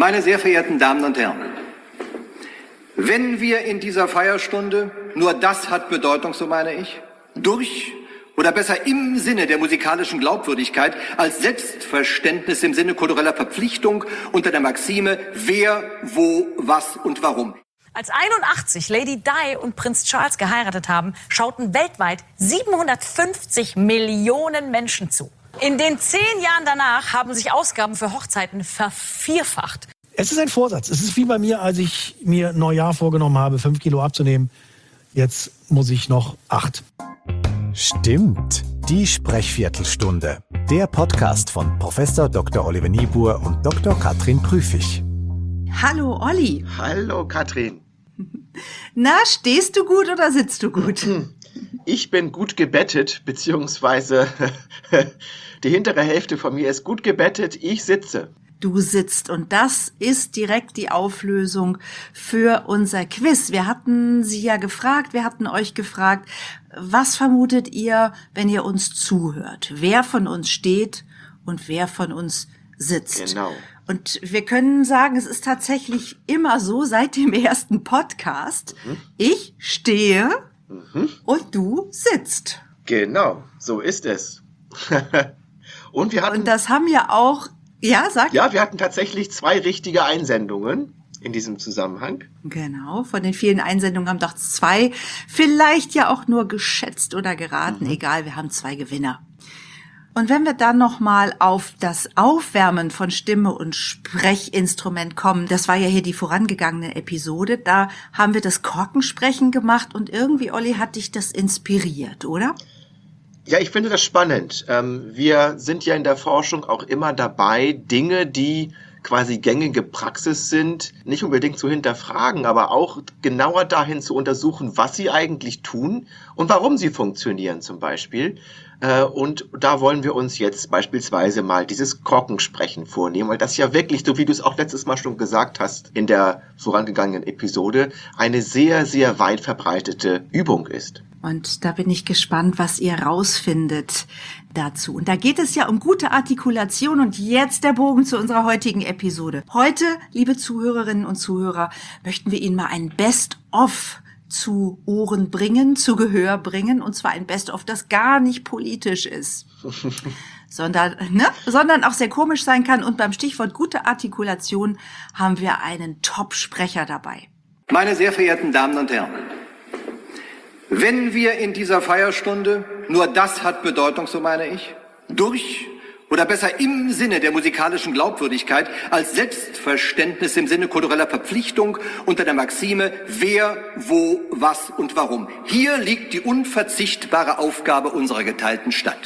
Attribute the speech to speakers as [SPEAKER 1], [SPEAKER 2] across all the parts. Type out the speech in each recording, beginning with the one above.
[SPEAKER 1] Meine sehr verehrten Damen und Herren, wenn wir in dieser Feierstunde, nur das hat Bedeutung, so meine ich, durch oder besser im Sinne der musikalischen Glaubwürdigkeit als Selbstverständnis im Sinne kultureller Verpflichtung unter der Maxime wer, wo, was und warum.
[SPEAKER 2] Als 81 Lady Di und Prinz Charles geheiratet haben, schauten weltweit 750 Millionen Menschen zu. In den 10 Jahren danach haben sich Ausgaben für Hochzeiten vervierfacht.
[SPEAKER 3] Es ist ein Vorsatz. Es ist wie bei mir, als ich mir Neujahr vorgenommen habe, 5 Kilo abzunehmen. Jetzt muss ich noch 8.
[SPEAKER 4] Stimmt, die Sprechviertelstunde. Der Podcast von Prof. Dr. Oliver Niebuhr und Dr. Katrin Prüfig.
[SPEAKER 5] Hallo Olli.
[SPEAKER 6] Hallo Katrin.
[SPEAKER 5] Na, stehst du gut oder sitzt du gut?
[SPEAKER 6] Ich bin gut gebettet, beziehungsweise die hintere Hälfte von mir ist gut gebettet, ich sitze.
[SPEAKER 5] Du sitzt und das ist direkt die Auflösung für unser Quiz. Wir hatten euch gefragt, was vermutet ihr, wenn ihr uns zuhört? Wer von uns steht und wer von uns sitzt?
[SPEAKER 6] Genau.
[SPEAKER 5] Und wir können sagen, es ist tatsächlich immer so seit dem ersten Podcast. Ich stehe und du sitzt.
[SPEAKER 6] Genau, so ist es. Und
[SPEAKER 5] das haben ja auch... Ja, sag.
[SPEAKER 6] Ja, wir hatten tatsächlich 2 richtige Einsendungen in diesem Zusammenhang.
[SPEAKER 5] Genau, von den vielen Einsendungen haben doch 2 vielleicht ja auch nur geschätzt oder geraten. Egal, wir haben 2 Gewinner. Und wenn wir dann nochmal auf das Aufwärmen von Stimme und Sprechinstrument kommen, das war ja hier die vorangegangene Episode, da haben wir das Korkensprechen gemacht und irgendwie, Olli, hat dich das inspiriert, oder?
[SPEAKER 6] Ja, ich finde das spannend. Wir sind ja in der Forschung auch immer dabei, Dinge, die quasi gängige Praxis sind, nicht unbedingt zu hinterfragen, aber auch genauer dahin zu untersuchen, was sie eigentlich tun und warum sie funktionieren zum Beispiel. Und da wollen wir uns jetzt beispielsweise mal dieses Korkensprechen vornehmen, weil das ja wirklich, so wie du es auch letztes Mal schon gesagt hast in der vorangegangenen Episode, eine sehr, sehr weit verbreitete Übung ist.
[SPEAKER 5] Und da bin ich gespannt, was ihr rausfindet dazu. Und da geht es ja um gute Artikulation und jetzt der Bogen zu unserer heutigen Episode. Heute, liebe Zuhörerinnen und Zuhörer, möchten wir Ihnen mal ein Best-of zu Ohren bringen, zu Gehör bringen, und zwar ein Best-of, das gar nicht politisch ist, sondern auch sehr komisch sein kann. Und beim Stichwort gute Artikulation haben wir einen Top-Sprecher dabei.
[SPEAKER 1] Meine sehr verehrten Damen und Herren, wenn wir in dieser Feierstunde, nur das hat Bedeutung, so meine ich, durch oder besser im Sinne der musikalischen Glaubwürdigkeit als Selbstverständnis im Sinne kultureller Verpflichtung unter der Maxime wer, wo, was und warum. Hier liegt die unverzichtbare Aufgabe unserer geteilten Stadt.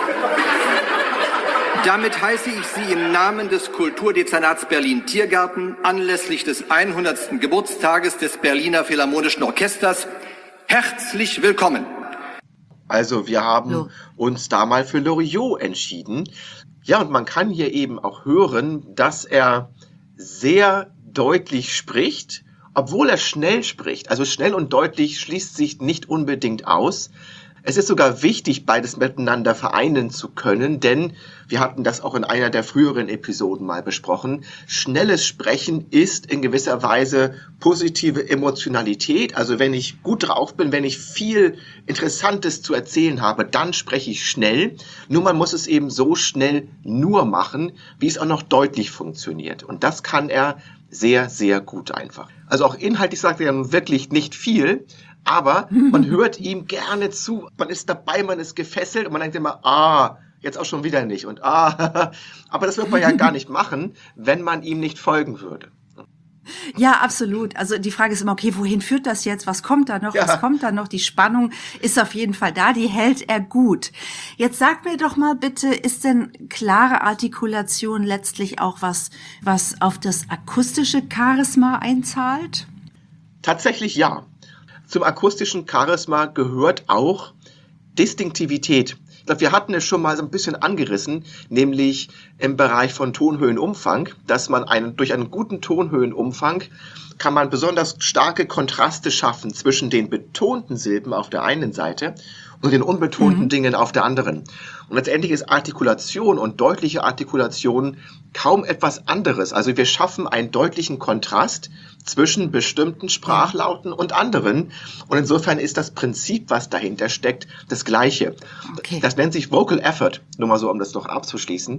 [SPEAKER 1] Damit heiße ich Sie im Namen des Kulturdezernats Berlin-Tiergarten anlässlich des 100. Geburtstages des Berliner Philharmonischen Orchesters herzlich willkommen.
[SPEAKER 6] Also wir haben uns da mal für Loriot entschieden. Ja, und man kann hier eben auch hören, dass er sehr deutlich spricht, obwohl er schnell spricht. Also schnell und deutlich schließt sich nicht unbedingt aus. Es ist sogar wichtig, beides miteinander vereinen zu können, denn wir hatten das auch in einer der früheren Episoden mal besprochen. Schnelles Sprechen ist in gewisser Weise positive Emotionalität. Also wenn ich gut drauf bin, wenn ich viel Interessantes zu erzählen habe, dann spreche ich schnell. Nur man muss es eben so schnell nur machen, wie es auch noch deutlich funktioniert. Und das kann er sehr, sehr gut einfach. Also auch inhaltlich sagt er ja wirklich nicht viel, aber man hört ihm gerne zu, man ist dabei, man ist gefesselt und man denkt immer, jetzt auch schon wieder nicht und aber das wird man ja gar nicht machen, wenn man ihm nicht folgen würde.
[SPEAKER 5] Ja, absolut. Also die Frage ist immer, okay, wohin führt das jetzt? Was kommt da noch?
[SPEAKER 6] Ja.
[SPEAKER 5] Was kommt da noch? Die Spannung ist auf jeden Fall da, die hält er gut. Jetzt sag mir doch mal bitte, ist denn klare Artikulation letztlich auch was auf das akustische Charisma einzahlt?
[SPEAKER 6] Tatsächlich ja. Zum akustischen Charisma gehört auch Distinktivität. Ich glaube, wir hatten es schon mal so ein bisschen angerissen, nämlich im Bereich von Tonhöhenumfang, dass man durch einen guten Tonhöhenumfang kann man besonders starke Kontraste schaffen zwischen den betonten Silben auf der einen Seite und den unbetonten Dingen auf der anderen. Und letztendlich ist Artikulation und deutliche Artikulation kaum etwas anderes. Also wir schaffen einen deutlichen Kontrast zwischen bestimmten Sprachlauten und anderen. Und insofern ist das Prinzip, was dahinter steckt, das Gleiche.
[SPEAKER 5] Okay.
[SPEAKER 6] Das nennt sich Vocal Effort, nur mal so, um das noch abzuschließen.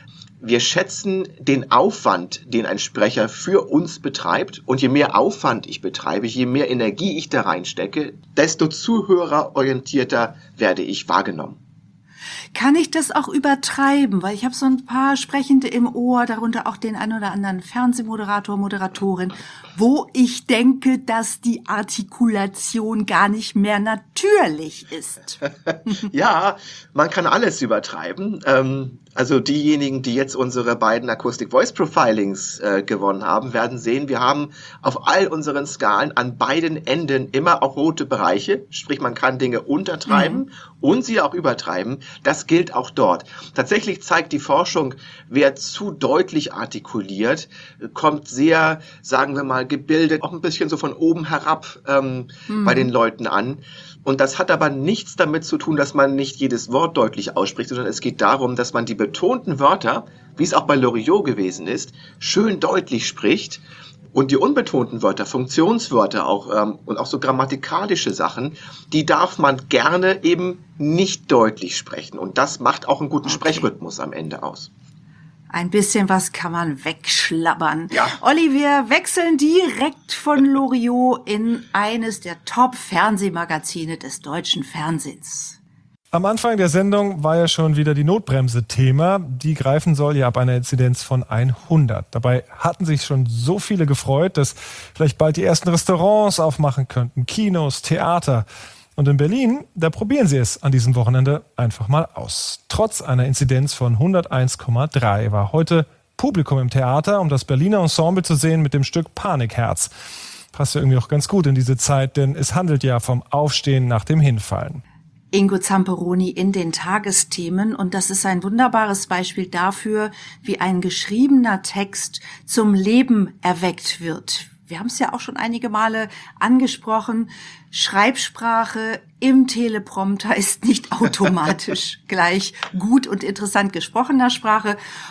[SPEAKER 6] Wir schätzen den Aufwand, den ein Sprecher für uns betreibt. Und je mehr Aufwand ich betreibe, je mehr Energie ich da reinstecke, desto zuhörerorientierter werde ich wahrgenommen.
[SPEAKER 5] Kann ich das auch übertreiben? Weil ich habe so ein paar Sprechende im Ohr, darunter auch den ein oder anderen Fernsehmoderator, Moderatorin, wo ich denke, dass die Artikulation gar nicht mehr natürlich ist.
[SPEAKER 6] Ja, man kann alles übertreiben. Also diejenigen, die jetzt unsere beiden Acoustic Voice Profilings gewonnen haben, werden sehen, wir haben auf all unseren Skalen an beiden Enden immer auch rote Bereiche. Sprich, man kann Dinge untertreiben und sie auch übertreiben. Das gilt auch dort. Tatsächlich zeigt die Forschung, wer zu deutlich artikuliert, kommt sehr, sagen wir mal, gebildet, auch ein bisschen so von oben herab bei den Leuten an. Und das hat aber nichts damit zu tun, dass man nicht jedes Wort deutlich ausspricht, sondern es geht darum, dass man die betonten Wörter, wie es auch bei Loriot gewesen ist, schön deutlich spricht. Und die unbetonten Wörter, Funktionswörter auch und auch so grammatikalische Sachen, die darf man gerne eben nicht deutlich sprechen. Und das macht auch einen guten Sprechrhythmus am Ende aus.
[SPEAKER 5] Ein bisschen was kann man wegschlabbern.
[SPEAKER 6] Ja.
[SPEAKER 5] Olli, wir wechseln direkt von Loriot in eines der Top-Fernsehmagazine des deutschen Fernsehens.
[SPEAKER 7] Am Anfang der Sendung war ja schon wieder die Notbremse Thema. Die greifen soll ja ab einer Inzidenz von 100. Dabei hatten sich schon so viele gefreut, dass vielleicht bald die ersten Restaurants aufmachen könnten, Kinos, Theater. Und in Berlin, da probieren sie es an diesem Wochenende einfach mal aus. Trotz einer Inzidenz von 101,3 war heute Publikum im Theater, um das Berliner Ensemble zu sehen mit dem Stück Panikherz. Passt ja irgendwie auch ganz gut in diese Zeit, denn es handelt ja vom Aufstehen nach dem Hinfallen.
[SPEAKER 5] Ingo Zamperoni in den Tagesthemen, und das ist ein wunderbares Beispiel dafür, wie ein geschriebener Text zum Leben erweckt wird. Wir haben es ja auch schon einige Male angesprochen. Schreibsprache im Teleprompter ist nicht automatisch gleich gut und interessant gesprochener Sprache.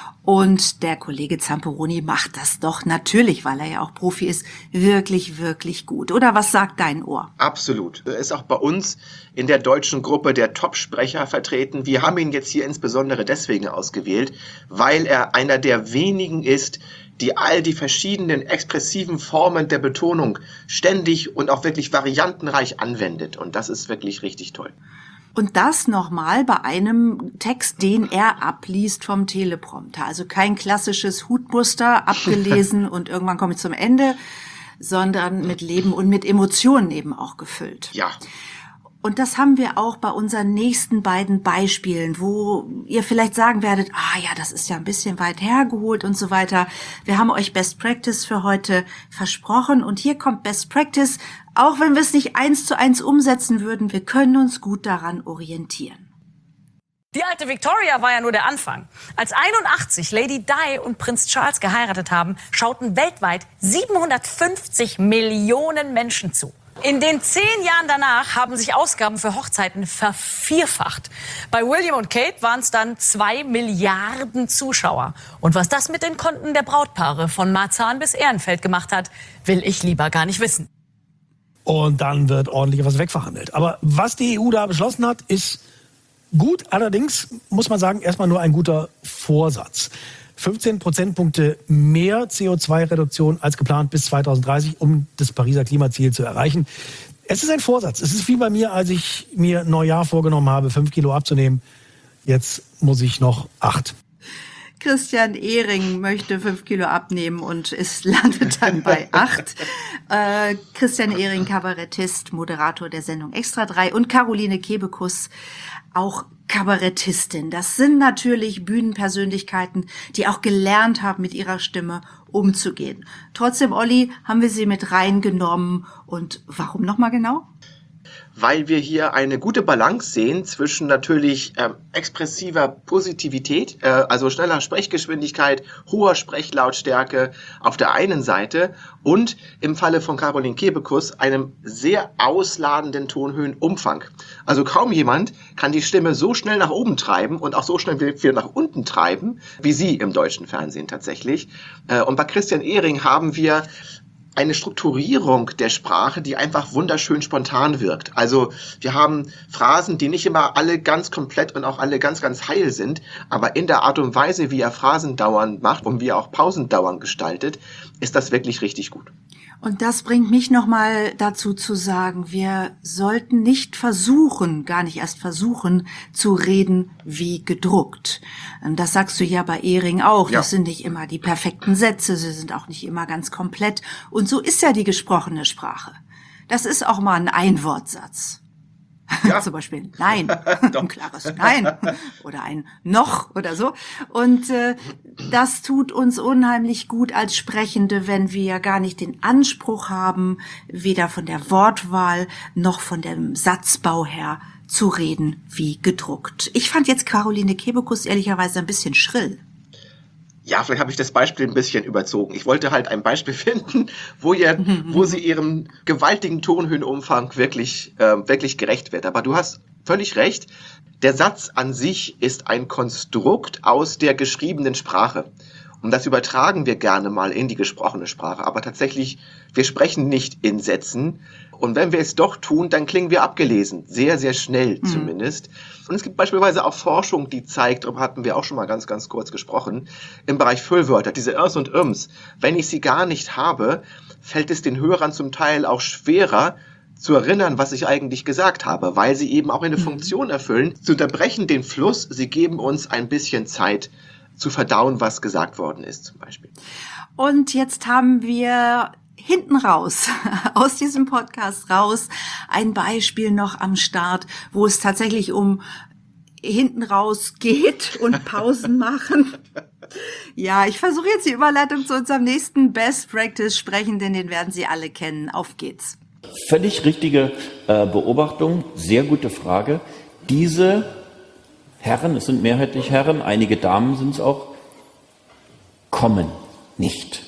[SPEAKER 5] Und der Kollege Zamperoni macht das doch natürlich, weil er ja auch Profi ist, wirklich, wirklich gut. Oder was sagt dein Ohr?
[SPEAKER 6] Absolut. Er ist auch bei uns in der deutschen Gruppe der Top-Sprecher vertreten. Wir haben ihn jetzt hier insbesondere deswegen ausgewählt, weil er einer der wenigen ist, die all die verschiedenen expressiven Formen der Betonung ständig und auch wirklich variantenreich anwendet. Und das ist wirklich richtig toll.
[SPEAKER 5] Und das nochmal bei einem Text, den er abliest vom Teleprompter. Also kein klassisches Hutmuster abgelesen und irgendwann komme ich zum Ende, sondern mit Leben und mit Emotionen eben auch gefüllt.
[SPEAKER 6] Ja.
[SPEAKER 5] Und das haben wir auch bei unseren nächsten beiden Beispielen, wo ihr vielleicht sagen werdet, ja, das ist ja ein bisschen weit hergeholt und so weiter. Wir haben euch Best Practice für heute versprochen und hier kommt Best Practice. Auch wenn wir es nicht 1:1 umsetzen würden, wir können uns gut daran orientieren.
[SPEAKER 2] Die alte Victoria war ja nur der Anfang. Als 81 Lady Di und Prinz Charles geheiratet haben, schauten weltweit 750 Millionen Menschen zu. In den 10 Jahren danach haben sich Ausgaben für Hochzeiten vervierfacht. Bei William und Kate waren es dann 2 Milliarden Zuschauer. Und was das mit den Konten der Brautpaare von Marzahn bis Ehrenfeld gemacht hat, will ich lieber gar nicht wissen.
[SPEAKER 3] Und dann wird ordentlich was wegverhandelt. Aber was die EU da beschlossen hat, ist gut. Allerdings muss man sagen, erstmal nur ein guter Vorsatz. 15 Prozentpunkte mehr CO2-Reduktion als geplant bis 2030, um das Pariser Klimaziel zu erreichen. Es ist ein Vorsatz. Es ist wie bei mir, als ich mir Neujahr vorgenommen habe, 5 Kilo abzunehmen. Jetzt muss ich noch 8.
[SPEAKER 5] Christian Ehring möchte 5 Kilo abnehmen und es landet dann bei 8. Christian Ehring, Kabarettist, Moderator der Sendung Extra 3 und Caroline Kebekus, auch Kabarettistin. Das sind natürlich Bühnenpersönlichkeiten, die auch gelernt haben, mit ihrer Stimme umzugehen. Trotzdem, Olli, haben wir sie mit reingenommen. Und warum nochmal genau?
[SPEAKER 6] weil wir hier eine gute Balance sehen zwischen natürlich expressiver Positivität, also schneller Sprechgeschwindigkeit, hoher Sprechlautstärke auf der einen Seite und im Falle von Caroline Kebekus einem sehr ausladenden Tonhöhenumfang. Also kaum jemand kann die Stimme so schnell nach oben treiben und auch so schnell wieder nach unten treiben, wie sie im deutschen Fernsehen tatsächlich. Und bei Christian Ehring haben wir eine Strukturierung der Sprache, die einfach wunderschön spontan wirkt. Also wir haben Phrasen, die nicht immer alle ganz komplett und auch alle ganz, ganz heil sind, aber in der Art und Weise, wie er Phrasendauern macht und wie er auch Pausendauern gestaltet, ist das wirklich richtig gut.
[SPEAKER 5] Und das bringt mich nochmal dazu zu sagen, wir sollten nicht versuchen, gar nicht erst versuchen, zu reden wie gedruckt. Das sagst du ja bei Ehring auch.
[SPEAKER 6] Ja.
[SPEAKER 5] Das sind nicht immer die perfekten Sätze, sie sind auch nicht immer ganz komplett. Und so ist ja die gesprochene Sprache. Das ist auch mal ein Einwortsatz.
[SPEAKER 6] Ja.
[SPEAKER 5] Zum Beispiel Nein, ein klares Nein oder ein Noch oder so. Und das tut uns unheimlich gut als Sprechende, wenn wir gar nicht den Anspruch haben, weder von der Wortwahl noch von dem Satzbau her zu reden wie gedruckt. Ich fand jetzt Caroline Kebekus ehrlicherweise ein bisschen schrill.
[SPEAKER 6] Ja, vielleicht habe ich das Beispiel ein bisschen überzogen. Ich wollte halt ein Beispiel finden, wo sie ihrem gewaltigen Tonhöhenumfang wirklich gerecht wird. Aber du hast völlig recht. Der Satz an sich ist ein Konstrukt aus der geschriebenen Sprache. Und das übertragen wir gerne mal in die gesprochene Sprache. Aber tatsächlich, wir sprechen nicht in Sätzen. Und wenn wir es doch tun, dann klingen wir abgelesen. Sehr, sehr schnell zumindest. Und es gibt beispielsweise auch Forschung, die zeigt, darüber hatten wir auch schon mal ganz, ganz kurz gesprochen, im Bereich Füllwörter, diese Irs und Irms. Wenn ich sie gar nicht habe, fällt es den Hörern zum Teil auch schwerer, zu erinnern, was ich eigentlich gesagt habe, weil sie eben auch eine Funktion erfüllen. Sie unterbrechen den Fluss, sie geben uns ein bisschen Zeit zu verdauen, was gesagt worden ist zum Beispiel.
[SPEAKER 5] Und jetzt haben wir hinten raus, aus diesem Podcast raus, ein Beispiel noch am Start, wo es tatsächlich um hinten raus geht und Pausen machen. Ja, ich versuche jetzt die Überleitung zu unserem nächsten Best Practice sprechen, denn den werden Sie alle kennen. Auf geht's.
[SPEAKER 8] Völlig richtige Beobachtung, sehr gute Frage. Diese Herren, es sind mehrheitlich Herren, einige Damen sind es auch, kommen nicht.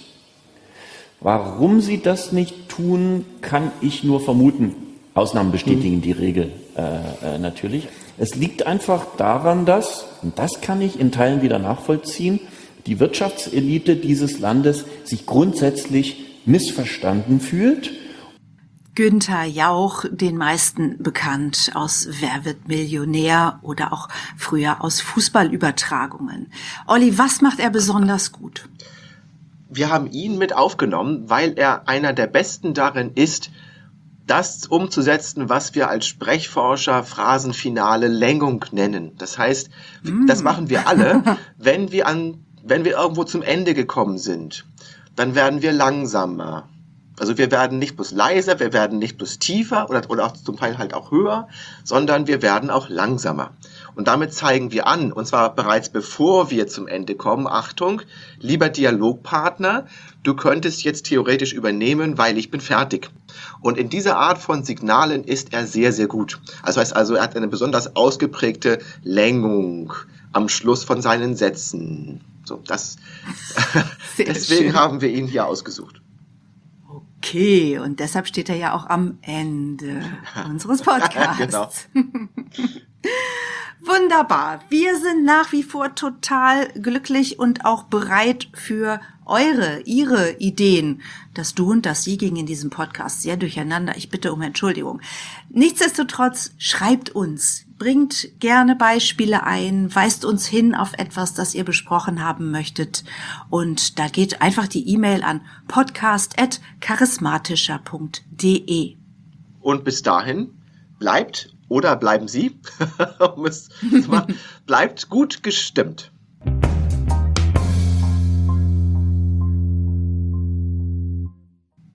[SPEAKER 8] Warum sie das nicht tun, kann ich nur vermuten. Ausnahmen bestätigen die Regel natürlich. Es liegt einfach daran, dass, und das kann ich in Teilen wieder nachvollziehen, die Wirtschaftselite dieses Landes sich grundsätzlich missverstanden fühlt.
[SPEAKER 5] Günther Jauch, den meisten bekannt aus Wer wird Millionär oder auch früher aus Fußballübertragungen. Olli, was macht er besonders gut?
[SPEAKER 6] Wir haben ihn mit aufgenommen, weil er einer der Besten darin ist, das umzusetzen, was wir als Sprechforscher phrasenfinale Längung nennen. Das heißt, das machen wir alle, wenn wir irgendwo zum Ende gekommen sind, dann werden wir langsamer. Also wir werden nicht bloß leiser, wir werden nicht bloß tiefer oder auch zum Teil halt auch höher, sondern wir werden auch langsamer. Und damit zeigen wir an, und zwar bereits bevor wir zum Ende kommen, Achtung, lieber Dialogpartner, du könntest jetzt theoretisch übernehmen, weil ich bin fertig. Und in dieser Art von Signalen ist er sehr, sehr gut. Also heißt also, er hat eine besonders ausgeprägte Längung am Schluss von seinen Sätzen. So, deswegen haben wir ihn hier ausgesucht.
[SPEAKER 5] Okay, und deshalb steht er ja auch am Ende unseres Podcasts.
[SPEAKER 6] Genau.
[SPEAKER 5] Wunderbar. Wir sind nach wie vor total glücklich und auch bereit für Ihre Ideen. Das Du und das Sie ging in diesem Podcast sehr durcheinander. Ich bitte um Entschuldigung. Nichtsdestotrotz, schreibt uns, bringt gerne Beispiele ein, weist uns hin auf etwas, das ihr besprochen haben möchtet. Und da geht einfach die E-Mail an podcast@charismatischer.de.
[SPEAKER 6] Und bis dahin bleibt oder bleiben Sie, bleibt gut gestimmt.